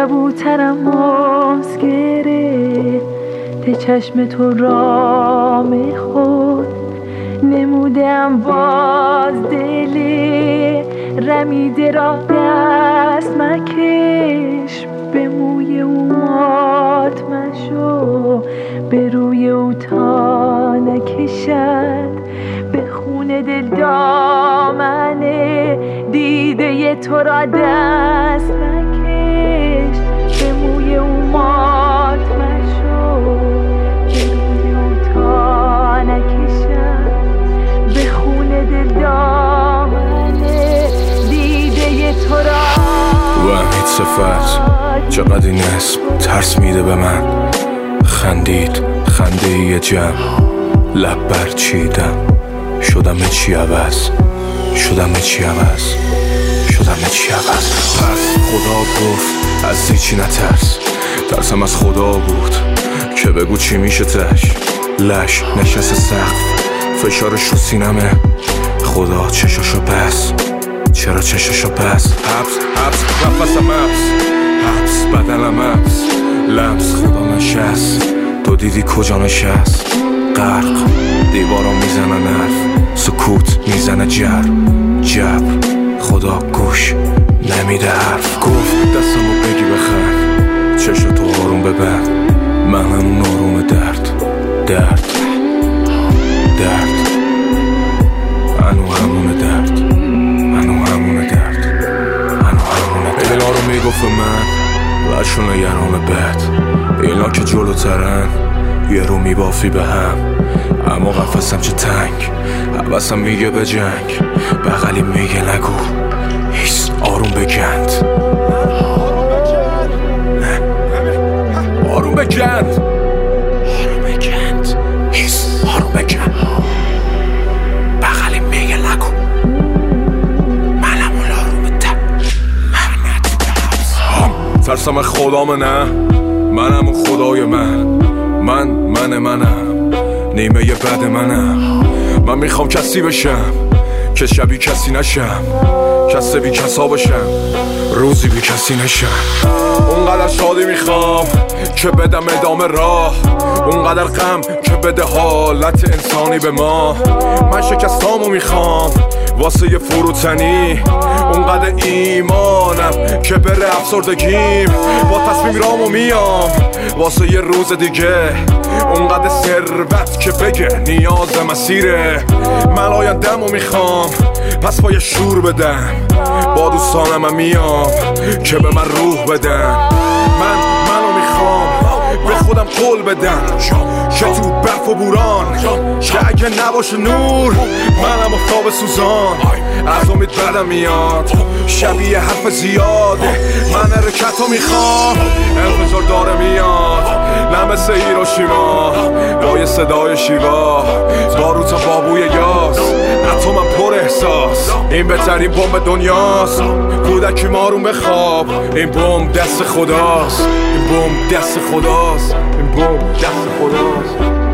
کبوترم ماست گرفته چشم تو رام خود نمودم باز دل رمیده را دست مکش به موی او مات مشو به روی او تا نکشد به خون دل دامنه دیده تو را دست مکش به موی او مات مشو به روی او تا نکشد به خون دل دامنه دیده تو را. وحید صفت چقدر این اسم ترس میده به من. خندید خنده یه جمع لب برچیدم شدم چی عوض شدم چی عوض شدم چی عوض. پس خدا گفت از هیچی نترس ترسم از خدا بود که بگو چی میشه تش لش نشست سقف فشارش رو سینمه خدا چشاشو بس چرا چشاشو بس حبس حبس نفسم حبس بدنم حبس لمس خدا نشست تو دیدی کجا نشست غرق دیوارا میزنن حرف سکوت میزنه جب خدا گوش نمیده حرف گفت دستمو بگی بخند چشو تو آروم ببند من همون آروم درد انو همونه درد اینا رو میگفت من لشون یرام بد اینا که جلوترن یه رو میبافی به هم اما قفصم چه تنگ حوثم میگه به جنگ بغلی میگه نگو هیس آروم بگند آروم بگند هیس آروم بگند بغلی میگه نگو منم اون آروم ده ترسم خدام نه منم اون خدای منم نیمه یه بد من میخوام کسی بشم که شبیه کسی نشم کسی بی کسا باشم روزی بی کسی نشم اونقدر شادی میخوام که بدم ادامه راه اونقدر غم که بده حالت انسانی به ما من شکستامو میخوام واسه یه فروتنی اونقدر ایمانم که بره افسردگیم با تصمیم رامو میام واسه یه روز دیگه اونقدر ثروت که بگه نیاز مسیره من آینده‌مو میخوام پس با یه شور بدم با دوستانم میام که به من روح بدن منو میخوام به خودم قول بدم که تو برف و بوران که اگه نباشه نور منم افتاب سوزان از امید بدم میاد شبیه حرف زیاده من حرکتو میخوام انفجار داره میاد نه مثل هیروشیما با یه صدای شیوا بارو تا بابوی یاس اتمم پر احساس این بهترین بمب دنیاست کودکی مارون بخواب این بمب دست خداست این بمب دست خداست این بمب دست خداست